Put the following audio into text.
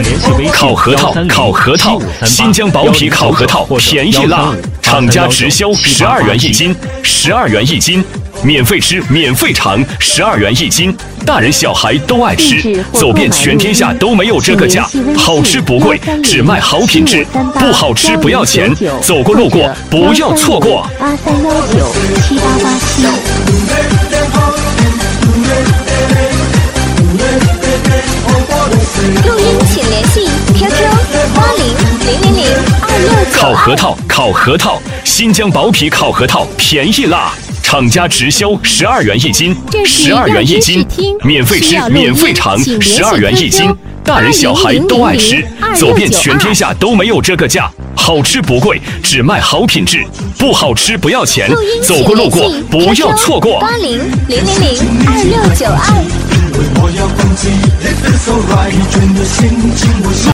烤核桃，烤核桃，新疆薄皮烤核桃便宜辣，厂家直销12元一斤，12元一斤。免费吃，免费尝，12元一斤，大人小孩都爱吃，走遍全天下都没有这个价，好吃不贵，只卖好品质，不好吃不要钱，走过路过不要错过。 83197887。录音请联系 QQ80000269。 烤核桃，烤核桃，新疆薄皮烤核桃便宜辣。厂家直销12元一斤，12元一斤，免费吃，免费尝，12元一斤，大人小孩都爱吃，走遍全天下都没有这个价，好吃不贵，只卖好品质，不好吃不要钱，走过路过不要错过。 80000269。